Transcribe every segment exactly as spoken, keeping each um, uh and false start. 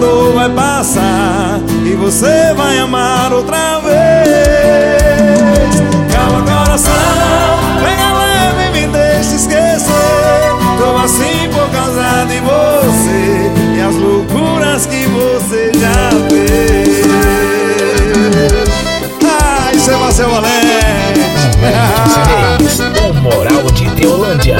dor vai passar e você vai amar outra vez. Calma, coração, pega leve e me deixa esquecer. Tô assim por causa de você e as loucuras que você já fez. Ai, seu Marcelo Valente, o Moral de Teolândia.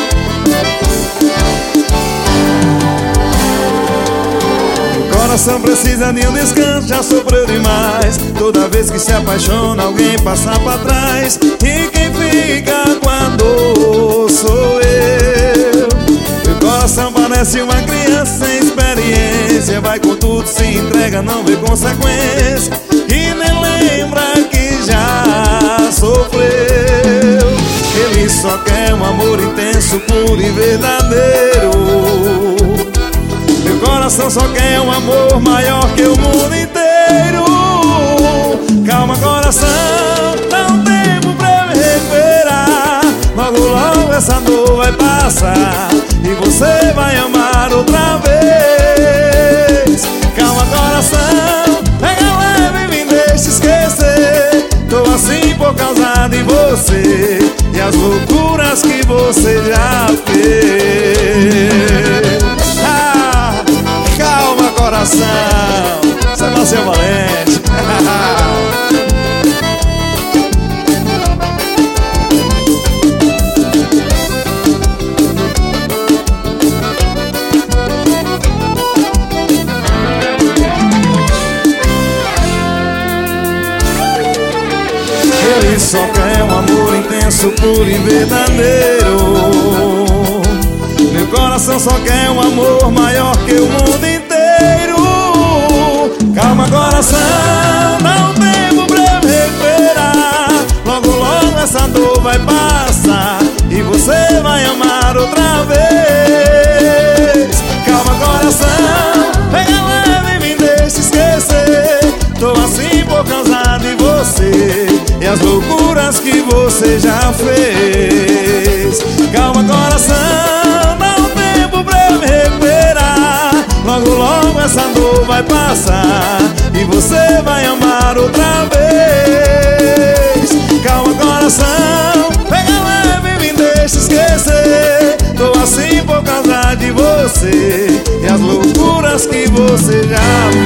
o coração precisa de um descanso, já sofreu demais. Toda vez que se apaixona, alguém passa pra trás. E quem fica com a dor sou eu. Meu coração parece uma criança sem experiência, vai com tudo, se entrega, não vê consequência, e nem lembra que já sofreu. Ele só quer um amor intenso, puro e verdadeiro. Meu coração só quer um amor maior que o mundo inteiro. Calma, coração, dá um tempo pra me recuperar. Logo, logo essa dor vai passar e você vai amar outra vez. Calma, coração, pega leve e me deixa esquecer. Tô assim por causa de você e as loucuras que você já fez. Ah, calma, coração, você nasceu valente. Ele só quer um amor intenso, puro e verdadeiro. Meu coração só quer um amor maior que o mundo inteiro. Calma, coração, dá um tempo pra me recuperar. Logo, logo essa dor vai passar e você vai amar outra vez. Calma, coração, pega leve e me deixa esquecer. Tô assim por causa de você e as loucuras que você já fez. Calma, coração, dá um tempo pra me recuperar. Logo, logo essa dor vai passar e você vai amar outra vez. Calma, coração, pega leve e me deixa esquecer. Tô assim por causa de você e as loucuras que você já